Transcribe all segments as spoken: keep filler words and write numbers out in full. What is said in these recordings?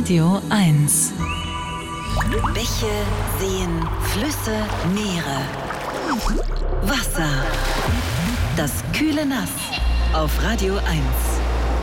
Radio eins. Bäche, Seen, Flüsse, Meere. Wasser. Das kühle Nass auf Radio eins.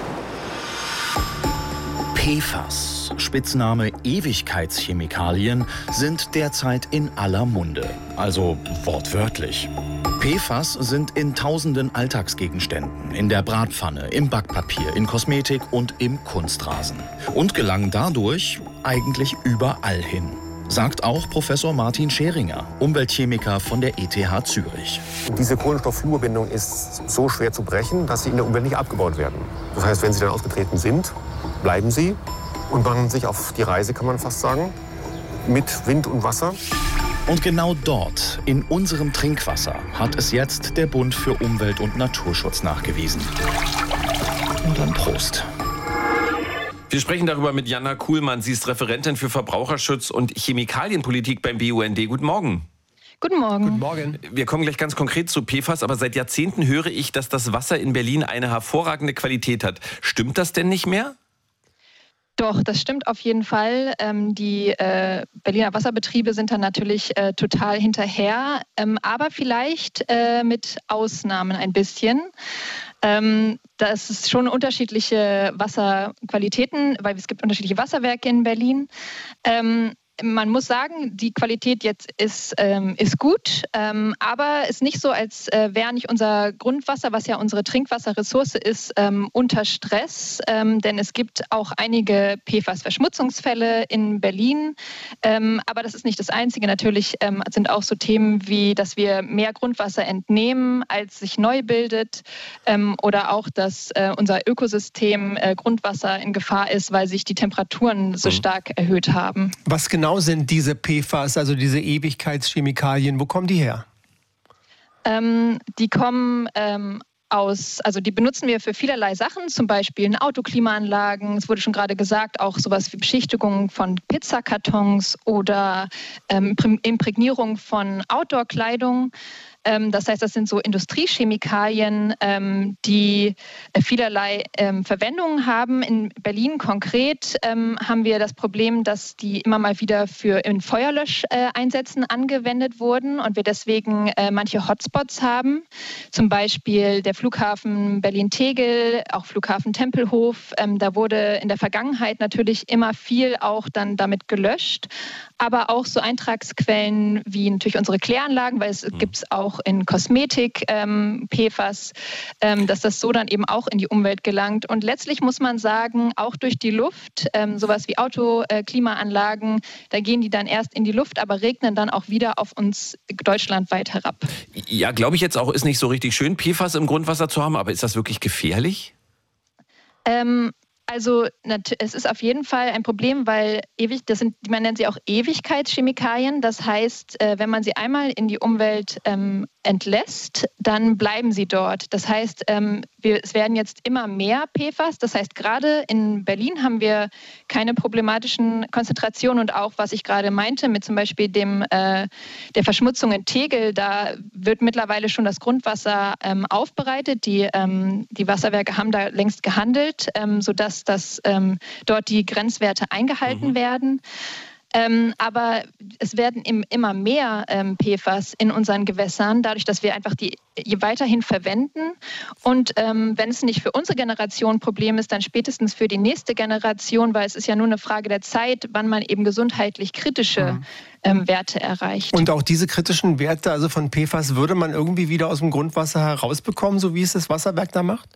P F A S, Spitzname Ewigkeitschemikalien, sind derzeit in aller Munde. Also wortwörtlich. P F A S sind in tausenden Alltagsgegenständen, in der Bratpfanne, im Backpapier, in Kosmetik und im Kunstrasen. Und gelangen dadurch eigentlich überall hin. Sagt auch Professor Martin Scheringer, Umweltchemiker von der E T H Zürich. Diese Kohlenstoff-Fluorbindung ist so schwer zu brechen, dass sie in der Umwelt nicht abgebaut werden. Das heißt, wenn sie dann ausgetreten sind, bleiben sie und machen sich auf die Reise, kann man fast sagen, mit Wind und Wasser. Und genau dort, in unserem Trinkwasser, hat es jetzt der Bund für Umwelt- und Naturschutz nachgewiesen. Und dann Prost. Wir sprechen darüber mit Jana Kuhlmann. Sie ist Referentin für Verbraucherschutz und Chemikalienpolitik beim B U N D. Guten Morgen. Guten Morgen. Guten Morgen. Wir kommen gleich ganz konkret zu P F A S, aber seit Jahrzehnten höre ich, dass das Wasser in Berlin eine hervorragende Qualität hat. Stimmt das denn nicht mehr? Doch, das stimmt auf jeden Fall. Ähm, die äh, Berliner Wasserbetriebe sind dann natürlich äh, total hinterher, ähm, aber vielleicht äh, mit Ausnahmen ein bisschen. Ähm, das ist schon unterschiedliche Wasserqualitäten, weil es gibt unterschiedliche Wasserwerke in Berlin. Ähm, Man muss sagen, die Qualität jetzt ist, ähm, ist gut, ähm, aber ist nicht so, als äh, wäre nicht unser Grundwasser, was ja unsere Trinkwasserressource ist, ähm, unter Stress. Ähm, denn es gibt auch einige P F A S-Verschmutzungsfälle in Berlin. Ähm, aber das ist nicht das Einzige. Natürlich ähm, sind auch so Themen wie, dass wir mehr Grundwasser entnehmen, als sich neu bildet. Ähm, oder auch, dass äh, unser Ökosystem äh, Grundwasser in Gefahr ist, weil sich die Temperaturen so stark erhöht haben. Was genau sind diese P F A S, also diese Ewigkeitschemikalien? Wo kommen die her? Ähm, die kommen ähm, aus, also die benutzen wir für vielerlei Sachen, zum Beispiel in Autoklimaanlagen. Es wurde schon gerade gesagt, auch sowas wie Beschichtigung von Pizzakartons oder ähm, Imprägnierung von Outdoor-Kleidung. Das heißt, das sind so Industriechemikalien, ähm, die vielerlei ähm, Verwendungen haben. In Berlin konkret ähm, haben wir das Problem, dass die immer mal wieder für in Feuerlöscheinsätzen äh, angewendet wurden und wir deswegen äh, manche Hotspots haben. Zum Beispiel der Flughafen Berlin-Tegel, auch Flughafen Tempelhof. Ähm, da wurde in der Vergangenheit natürlich immer viel auch dann damit gelöscht. Aber auch so Eintragsquellen wie natürlich unsere Kläranlagen, weil es mhm. gibt es auch in Kosmetik ähm, P F A S, ähm, dass das so dann eben auch in die Umwelt gelangt. Und letztlich muss man sagen, auch durch die Luft, ähm, sowas wie Autoklimaanlagen, äh, da gehen die dann erst in die Luft, aber regnen dann auch wieder auf uns deutschlandweit herab. Ja, glaube ich jetzt auch, ist nicht so richtig schön, P F A S im Grundwasser zu haben, aber ist das wirklich gefährlich? Ähm, Also es ist auf jeden Fall ein Problem, weil ewig, das sind, man nennt sie auch Ewigkeitschemikalien. Das heißt, wenn man sie einmal in die Umwelt ähm, entlässt, dann bleiben sie dort. Das heißt, ähm, wir, es werden jetzt immer mehr P F A S. Das heißt, gerade in Berlin haben wir keine problematischen Konzentrationen und auch, was ich gerade meinte, mit zum Beispiel dem, äh, der Verschmutzung in Tegel, da wird mittlerweile schon das Grundwasser ähm, aufbereitet. Die, ähm, die Wasserwerke haben da längst gehandelt, ähm, sodass dass ähm, dort die Grenzwerte eingehalten mhm. werden. Ähm, aber es werden im, immer mehr ähm, P F A S in unseren Gewässern, dadurch, dass wir einfach die weiterhin verwenden. Und ähm, wenn es nicht für unsere Generation ein Problem ist, dann spätestens für die nächste Generation, weil es ist ja nur eine Frage der Zeit, wann man eben gesundheitlich kritische mhm. ähm, Werte erreicht. Und auch diese kritischen Werte, also von P F A S, würde man irgendwie wieder aus dem Grundwasser herausbekommen, so wie es das Wasserwerk da macht?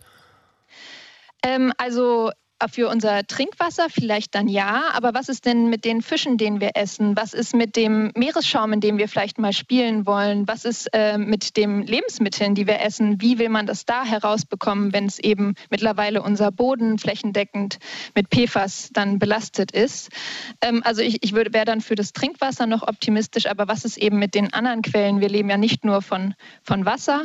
Ähm, also für unser Trinkwasser vielleicht dann ja, aber was ist denn mit den Fischen, den wir essen? Was ist mit dem Meeresschaum, in dem wir vielleicht mal spielen wollen? Was ist äh, mit den Lebensmitteln, die wir essen? Wie will man das da herausbekommen, wenn es eben mittlerweile unser Boden flächendeckend mit P F A S dann belastet ist? Ähm, also ich, ich wäre dann für das Trinkwasser noch optimistisch, aber was ist eben mit den anderen Quellen? Wir leben ja nicht nur von, von Wasser.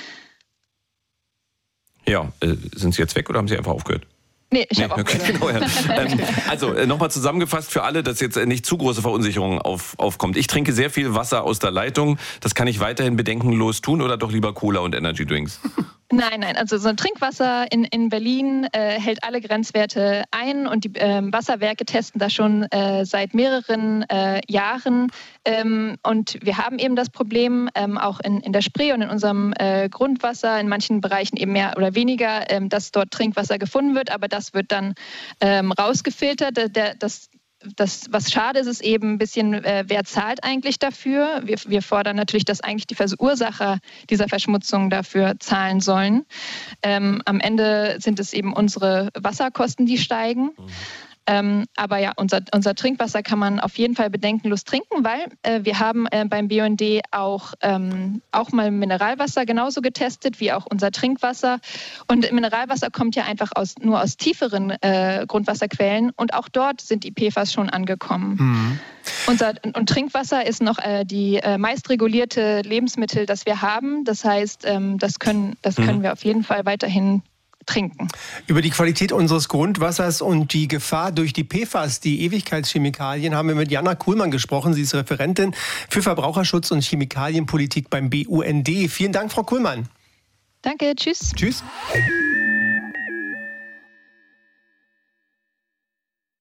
Ja, äh, sind Sie jetzt weg oder haben Sie einfach aufgehört? Nee, ich habe nee, okay, genau, ja. ähm, Also äh, nochmal zusammengefasst für alle, dass jetzt äh, nicht zu große Verunsicherung auf, aufkommt. Ich trinke sehr viel Wasser aus der Leitung. Das kann ich weiterhin bedenkenlos tun oder doch lieber Cola und Energy Drinks? Nein, nein, also so ein Trinkwasser in, in Berlin äh, hält alle Grenzwerte ein und die äh, Wasserwerke testen das schon äh, seit mehreren äh, Jahren. Ähm, und wir haben eben das Problem, ähm, auch in, in der Spree und in unserem äh, Grundwasser, in manchen Bereichen eben mehr oder weniger, ähm, dass dort Trinkwasser gefunden wird, aber das wird dann ähm, rausgefiltert. Der, das Das, was schade ist, ist eben ein bisschen, äh, wer zahlt eigentlich dafür? Wir, wir fordern natürlich, dass eigentlich die Verursacher dieser Verschmutzung dafür zahlen sollen. Ähm, am Ende sind es eben unsere Wasserkosten, die steigen. Mhm. Ähm, aber ja, unser, unser Trinkwasser kann man auf jeden Fall bedenkenlos trinken, weil äh, wir haben äh, beim B U N D auch, ähm, auch mal Mineralwasser genauso getestet wie auch unser Trinkwasser. Und Mineralwasser kommt ja einfach aus, nur aus tieferen äh, Grundwasserquellen und auch dort sind die P F A S schon angekommen. Mhm. Unser, und Trinkwasser ist noch äh, die äh, meistregulierte Lebensmittel, das wir haben. Das heißt, ähm, das können, das können mhm. wir auf jeden Fall weiterhin trinken. Über die Qualität unseres Grundwassers und die Gefahr durch die P F A S, die Ewigkeitschemikalien, haben wir mit Jana Kuhlmann gesprochen. Sie ist Referentin für Verbraucherschutz und Chemikalienpolitik beim B U N D. Vielen Dank, Frau Kuhlmann. Danke, tschüss. Tschüss.